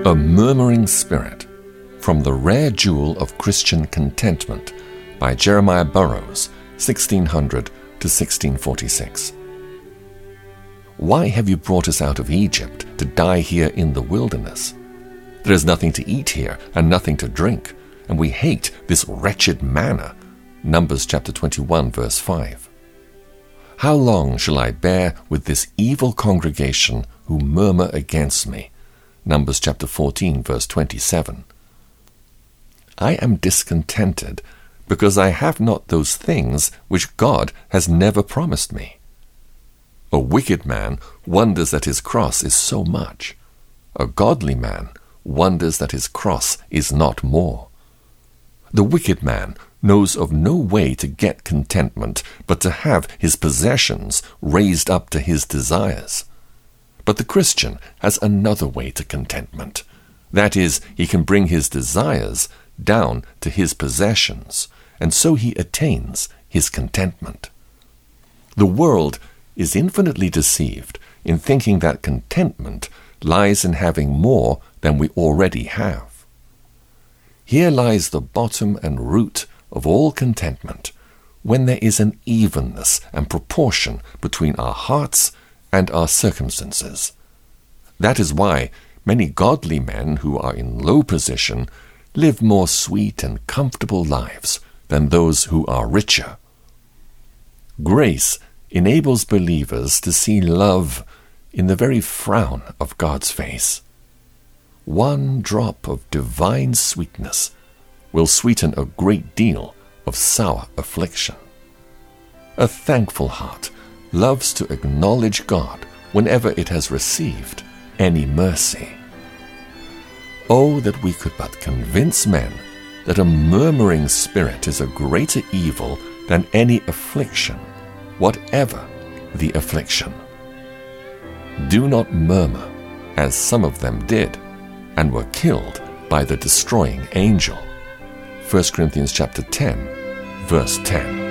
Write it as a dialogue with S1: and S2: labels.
S1: A Murmuring Spirit, from the Rare Jewel of Christian Contentment, by Jeremiah Burroughs, 1600 to 1646. Why have you brought us out of Egypt to die here in the wilderness? There is nothing to eat here and nothing to drink, and we hate this wretched manna. Numbers chapter 21, verse 5. How long shall I bear with this evil congregation who murmur against me? Numbers chapter 14, verse 27. I am discontented because I have not those things which God has never promised me. A wicked man wonders that his cross is so much. A godly man wonders that his cross is not more. The wicked man knows of no way to get contentment but to have his possessions raised up to his desires. But the Christian has another way to contentment. That is, he can bring his desires down to his possessions, and so he attains his contentment. The world is infinitely deceived in thinking that contentment lies in having more than we already have. Here lies the bottom and root of all contentment, when there is an evenness and proportion between our hearts and our circumstances. That is why many godly men who are in low position live more sweet and comfortable lives than those who are richer. Grace enables believers to see love in the very frown of God's face. One drop of divine sweetness will sweeten a great deal of sour affliction. A thankful heart loves to acknowledge God whenever it has received any mercy. Oh, that we could but convince men that a murmuring spirit is a greater evil than any affliction, whatever the affliction. Do not murmur, as some of them did, and were killed by the destroying angel. 1 Corinthians chapter 10, verse 10.